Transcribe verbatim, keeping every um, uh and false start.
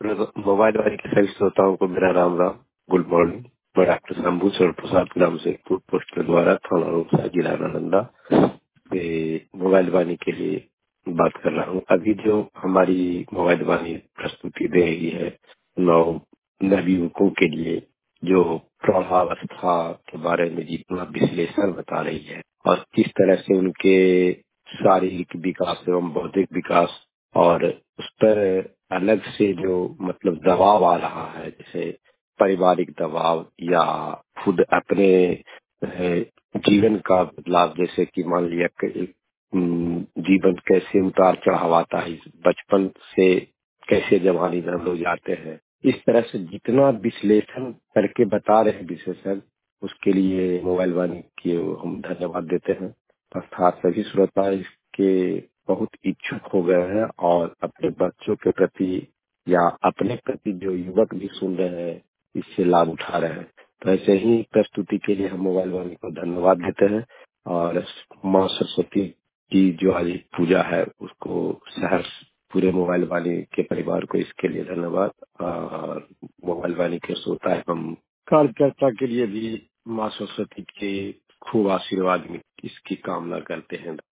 Mobile वाले के सभी श्रोताओं को मेरा राम राम। Good morning. मैं डॉक्टर शंभू सर प्रसाद नाम से पोस्ट के द्वारा थाना रोसा जिला नालंदा पे मोबाइल वाणी के लिए बात कर रहा हूँ। अभी जो हमारी मोबाइल वाणी प्रस्तुति दे रही है नौ नवयुवकों के लिए, जो प्रौढ़ावस्था के बारे में जितना विश्लेषण बता रही है और किस तरह से उनके शारीरिक विकास एवं बौद्धिक विकास और उस पर अलग से जो मतलब दबाव आ रहा है, जैसे पारिवारिक दबाव या खुद अपने अ, जीवन का बदलाव, जैसे कि मान लिया कि अम, जीवन कैसे उतार चढ़ाव आता है, इस बचपन से कैसे जवानी में हम लोग जाते हैं, इस तरह से जितना विश्लेषण करके बता रहे हैं विशेषज्ञ, उसके लिए मोबाइल वाणी के हम धन्यवाद देते हैं। अर्थात सभी श्रोता इसके बहुत इच्छुक हो गए हैं और अपने बच्चों के प्रति या अपने प्रति जो युवक भी सुन रहे हैं इससे लाभ उठा रहे हैं। तो ऐसे ही प्रस्तुति के लिए हम मोबाइल वाणी को धन्यवाद देते हैं और माँ सरस्वती की जो आज पूजा है उसको सहर्ष पूरे मोबाइल वाणी के परिवार को इसके लिए धन्यवाद। और मोबाइल वाणी के श्रोता एवं कार्यकर्ता के लिए भी माँ सरस्वती के खूब आशीर्वाद में इसकी कामना करते हैं।